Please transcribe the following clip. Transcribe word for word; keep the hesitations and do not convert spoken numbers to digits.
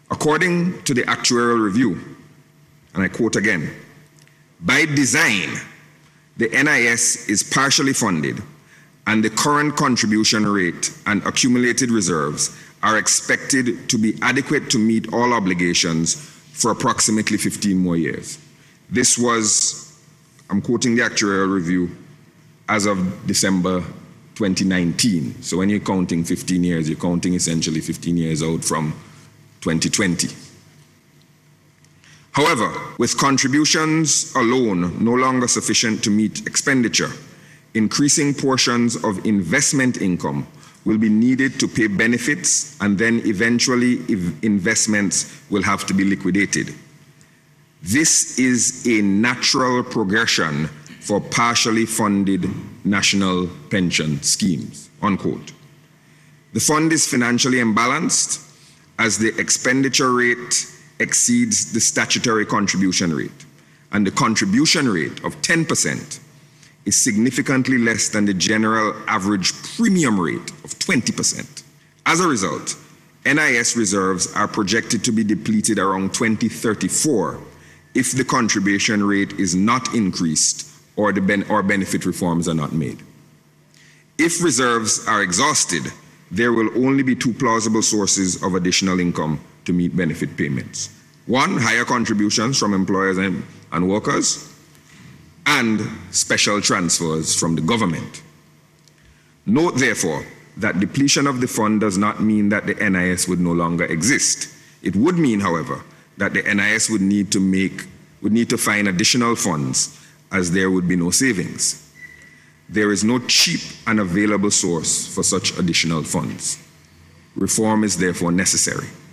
According to the actuarial review, and I quote again, by design, the N I S is partially funded and the current contribution rate and accumulated reserves are expected to be adequate to meet all obligations for approximately fifteen more years. This was, I'm quoting the actuarial review, as of December twenty nineteen. So when you're counting fifteen years, you're counting essentially fifteen years out from twenty twenty. However, with contributions alone no longer sufficient to meet expenditure, increasing portions of investment income will be needed to pay benefits, and then eventually investments will have to be liquidated. This is a natural progression for partially funded national pension schemes, unquote. The fund is financially imbalanced as the expenditure rate exceeds the statutory contribution rate, and the contribution rate of ten percent is significantly less than the general average premium rate of twenty percent. As a result, N I S reserves are projected to be depleted around twenty thirty-four if the contribution rate is not increased or the ben- or benefit reforms are not made. If reserves are exhausted, there will only be two plausible sources of additional income to meet benefit payments. One, higher contributions from employers and, and workers, and special transfers from the government. Note, therefore, that depletion of the fund does not mean that the N I S would no longer exist. It would mean, however, that the N I S would need to make, would need to find additional funds, as there would be no savings. There is no cheap and available source for such additional funds. Reform is therefore necessary.